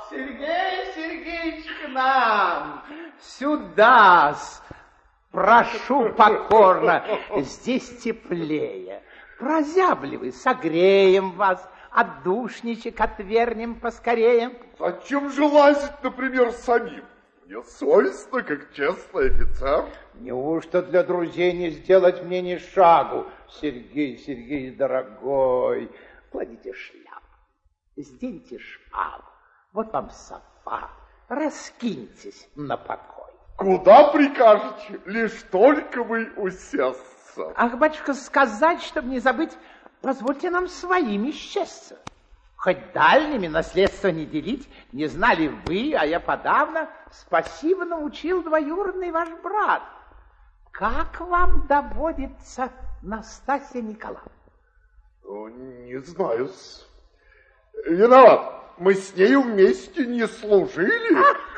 Сергей Сергеевич, к нам! Сюда! Прошу покорно, здесь теплее. Прозябливый, согреем вас, отдушничек отвернем поскорее. Зачем же лазить, например, самим? Мне совестно, как честный офицер. Неужто для друзей не сделать мне ни шагу? Сергей Сергеевич, дорогой, кладите шляпу, сденьте шпагу, вот вам софа, раскиньтесь на покой. Куда прикажете? Лишь только вы усесться. Ах, батюшка, сказать, чтобы не забыть, позвольте нам своими счастья. Хоть дальними наследство не делить, не знали вы, а я подавно спасибо научил двоюродный ваш брат. Как вам доводится Настасья Николаевна? Не знаю-с. Виноват. Мы с нею вместе не служили.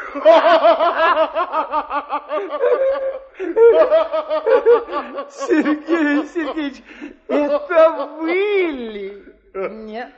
Сергей Сергеевич, это вы ли? Нет.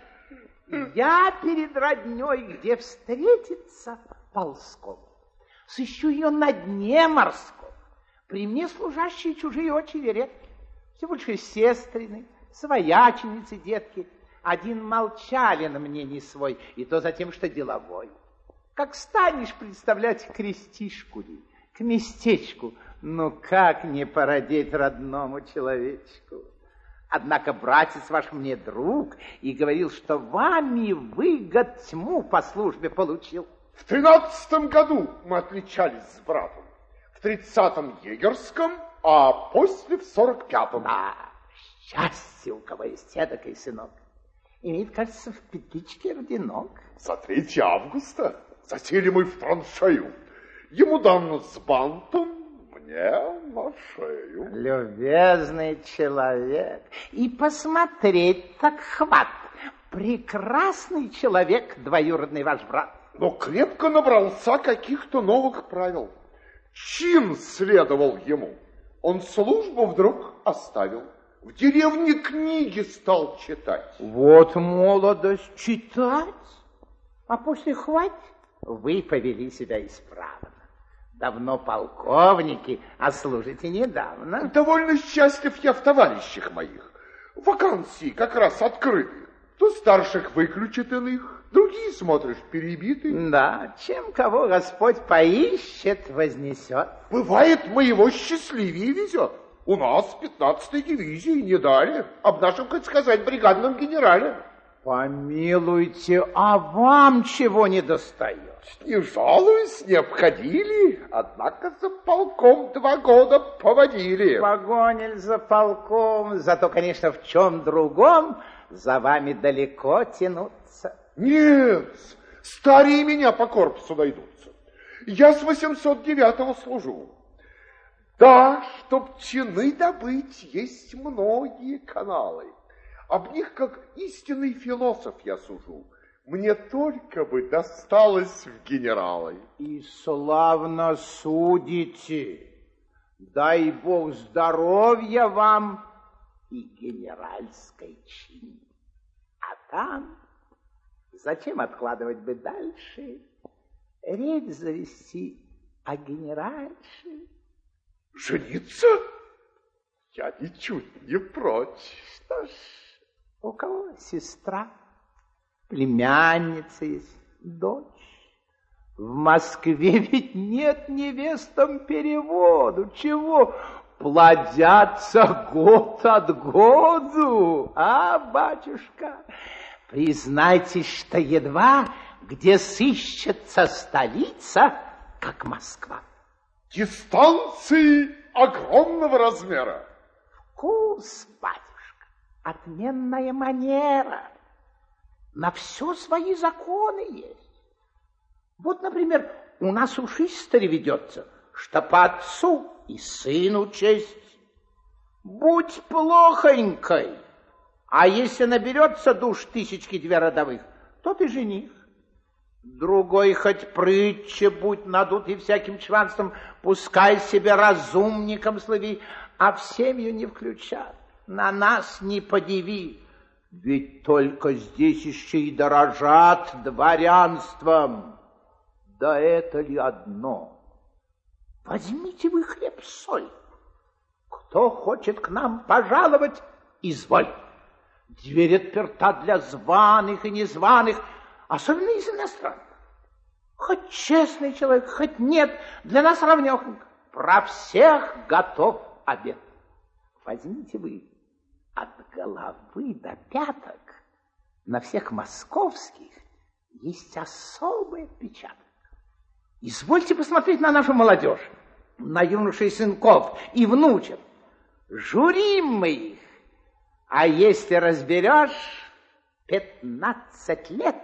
Я перед родней, где встретиться, ползком. Сыщу ее на дне морском. При мне служащие чужие очень редки. Все больше сестрины, свояченицы, детки. Один молчалин мне не свой, и то за тем, что деловой. Как станешь представлять крестишку ли, к местечку, ну как не породеть родному человечку? Однако братец ваш мне друг и говорил, что вами выгод тьму по службе получил. В 13-м году мы отличались с братом, в 30-м егерском, а после в 45-м. Да, счастье, у кого есть эдакой сынок. Имеет, кажется, в петличке орденок. За 3 августа засели мы в траншею. Ему дано с бантом, мне на шею. Любезный человек. И посмотреть так хват. Прекрасный человек, двоюродный ваш брат. Но крепко набрался каких-то новых правил. Чин следовал ему. Он службу вдруг оставил. В деревне книги стал читать. Вот молодость читать. А после хватит. Вы повели себя исправно. Давно полковники, а служите недавно. Довольно счастлив я в товарищах моих. Вакансии как раз открыты. То старших выключат иных, другие, смотришь, перебиты. Да, чем кого Господь поищет, вознесет. Бывает, моего счастливее везет. У нас 15-й дивизии не дали. Об нашем, хоть сказать, бригадном генерале. Помилуйте, а вам чего не достает? Не жалуюсь, не обходили, однако за полком 2 года поводили. Погонили за полком, зато, конечно, в чем другом за вами далеко тянуться. Нет, старее меня по корпусу найдутся. Я с 809-го служу. Да, чтоб чины добыть, есть многие каналы. Об них, как истинный философ, я сужу. Мне только бы досталось в генералы. И славно судите. Дай Бог здоровья вам и генеральской чини. А там, зачем откладывать бы дальше, речь завести о генеральше. Жениться? Я ничуть не прочь. Что ж, у кого сестра, племянница есть, дочь? В Москве ведь нет невестам переводу. Чего? Плодятся год от году, а, батюшка? Признайтесь, что едва где сыщется столица, как Москва. Дистанции огромного размера. Вкус, батюшка, отменная манера. На все свои законы есть. Вот, например, у нас уж история ведется, что по отцу и сыну честь. Будь плохонькой, а если наберется душ 1000-2 родовых, то ты жених. Другой хоть прытче будь надутый всяким чванством, пускай себе разумником слыви, а в семью не включат, на нас не подиви. Ведь только здесь еще и дорожат дворянством. Да это ли одно? Возьмите вы хлеб-соль. Кто хочет к нам пожаловать, изволь. Дверь отперта для званых и незваных, особенно из иностранных. Хоть честный человек, хоть нет, для нас равнёхонько. Про всех готов обед. Возьмите вы от головы до пяток. На всех московских есть особый отпечаток. Извольте посмотреть на нашу молодежь, на юношей сынков и внучек. Журим мы их, а если разберешь, 15 лет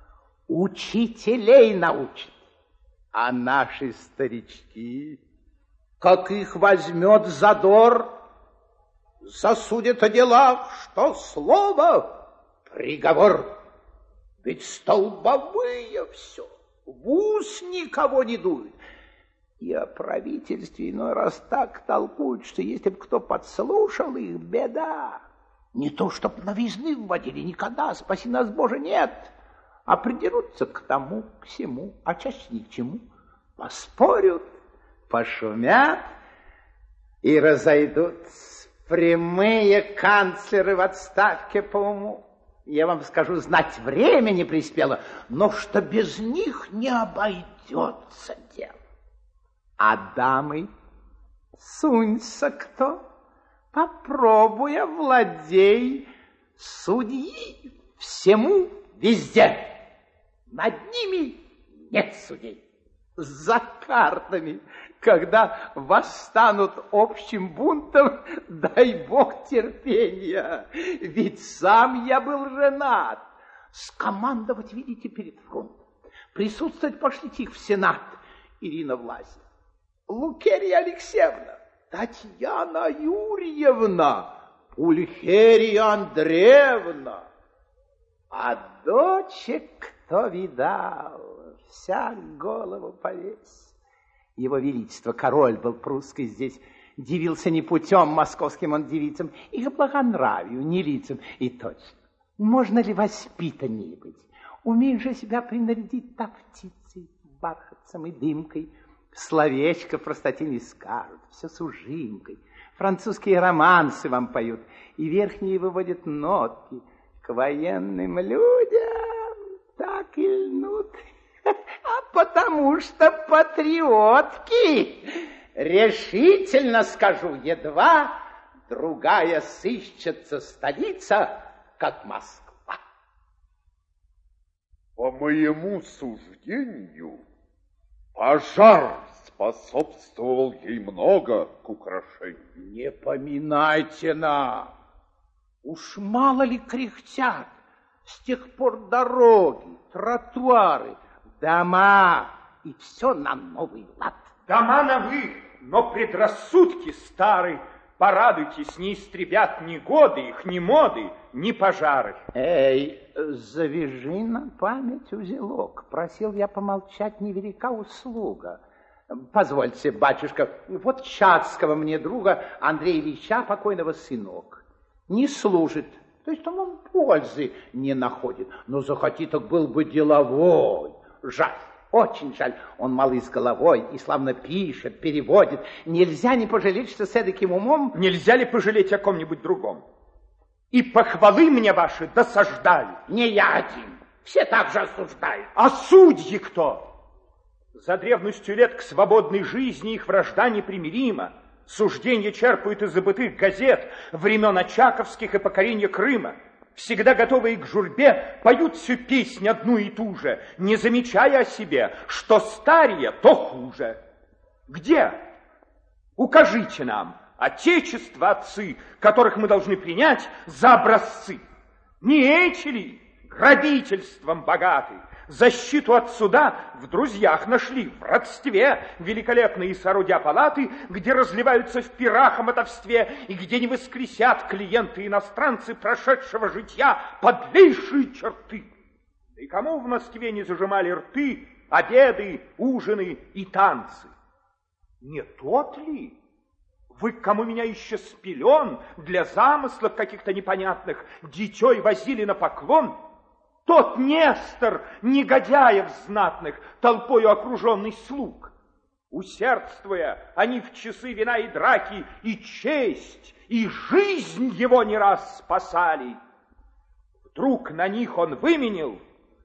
учителей научат. А наши старички, как их возьмет задор, засудят о делах, что слово — приговор. Ведь столбовые все, в ус никого не дуют. И о правительстве иной раз так толкуют, что если бы кто подслушал их, беда. Не то, чтоб новизны вводили, никогда, спаси нас, Боже, нет. А придерутся к тому, к сему, а чаще ни к чему. Поспорят, пошумят и разойдутся. Прямые канцлеры в отставке по уму. Я вам скажу, знать время не приспело, но что без них не обойдется дело. А дамы, сунься кто, попробуй овладей судьи всему везде. Над ними нет судей. За картами, когда восстанут общим бунтом, дай Бог терпения. Ведь сам я был женат. Скомандовать, видите, перед фронтом. Присутствовать пошлите их в Сенат. Ирина Власьевна, Лукерья Алексеевна, Татьяна Юрьевна, Пульхерия Андреевна. А дочек кто видал, вся голову повесь. Его Величество, король был прусский здесь, дивился не путем московским он девицам, их благонравию, не лицам. И точно, можно ли воспитаннее быть? Умеешь же себя принарядить так птицей, бархатцем и дымкой. Словечко в простоте не скажут, все с ужимкой. Французские романсы вам поют, и верхние выводят нотки. К военным людям так и льнут. А потому что патриотки, решительно скажу, едва другая сыщется столица, как Москва. По моему суждению, пожар способствовал ей много к украшению. Не поминайте нам. Уж мало ли кряхтят с тех пор дороги, тротуары, дома, и все на новый лад. Дома новы, но предрассудки старые. Порадуйтесь, не истребят ни годы их, ни моды, ни пожары. Эй, завяжи на память узелок. Просил я помолчать, невелика услуга. Позвольте, батюшка, вот Чацкого мне друга Андрея Ильича, покойного сынок. Не служит, то есть он пользы не находит. Но захоти, так был бы деловой. Жаль, очень жаль. Он малый с головой и славно пишет, переводит. Нельзя не пожалеть, что с эдаким умом... Нельзя ли пожалеть о ком-нибудь другом? И похвалы мне ваши досаждают. Не я один, все так же осуждают. А судьи кто? За древностью лет к свободной жизни их вражда непримирима. Суждения черпают из забытых газет времен Очаковских и покорения Крыма. Всегда готовые к журбе, поют всю песнь одну и ту же, не замечая о себе, что старее, то хуже. Где? Укажите нам, отечество отцы, которых мы должны принять за образцы. Не эти ли грабительством богаты? Защиту от суда в друзьях нашли, в родстве великолепные соорудя палаты, где разливаются в пирах о мотовстве и где не воскресят клиенты-иностранцы прошедшего житья подлейшие черты. Да и кому в Москве не зажимали рты обеды, ужины и танцы? Не тот ли? Вы к кому меня еще с пелен для замыслов каких-то непонятных дитей возили на поклон? Тот Нестор, негодяев знатных, толпою окруженный слуг. Усердствуя, они в часы вина и драки и честь, и жизнь его не раз спасали. Вдруг на них он выменил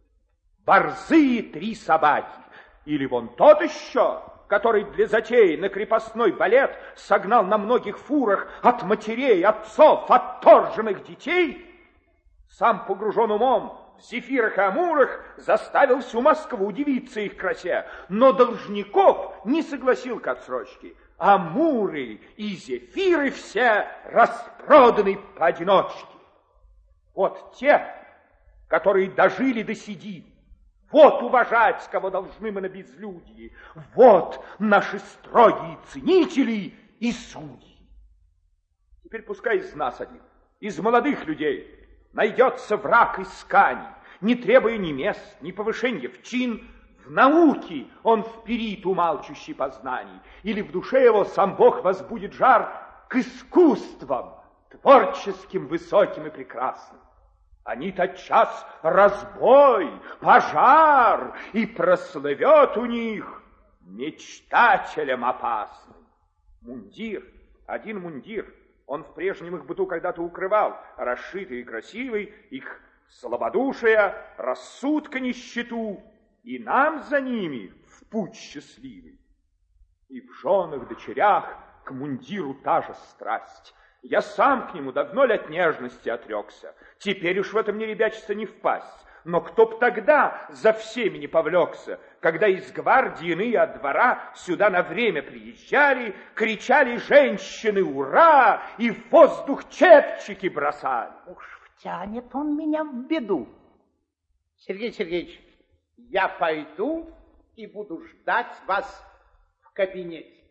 борзые 3 собаки. Или вон тот еще, который для затеи на крепостной балет согнал на многих фурах от матерей, отцов, отторженных детей, сам погружен умом в зефирах и амурах, заставил всю Москву удивиться их красе, но должников не согласил к отсрочке. Амуры и зефиры все распроданы поодиночке. Вот те, которые дожили до седин, вот уважать, кого должны мы на безлюдье, вот наши строгие ценители и судьи. Теперь пускай из нас один, из молодых людей, найдется враг исканий, не требуя ни мест, ни повышения в чин. В науке он вперит умалчущий познаний, или в душе его сам Бог возбудит жар к искусствам, творческим, высоким и прекрасным. Они тотчас разбой, пожар, и прослывет у них мечтателем опасным. Мундир, один мундир, он в прежнем их быту когда-то укрывал, расшитый и красивый, их слабодушие, рассудка нищету, и нам за ними в путь счастливый. И в женах, дочерях к мундиру та же страсть. Я сам к нему давно лет нежности отрекся. Теперь уж в этом не ребячество не впасть. Но кто б тогда за всеми не повлекся, когда из гвардии иные от двора сюда на время приезжали, кричали женщины «Ура!» и в воздух чепчики бросали. Уж втянет он меня в беду. Сергей Сергеевич, я пойду и буду ждать вас в кабинете.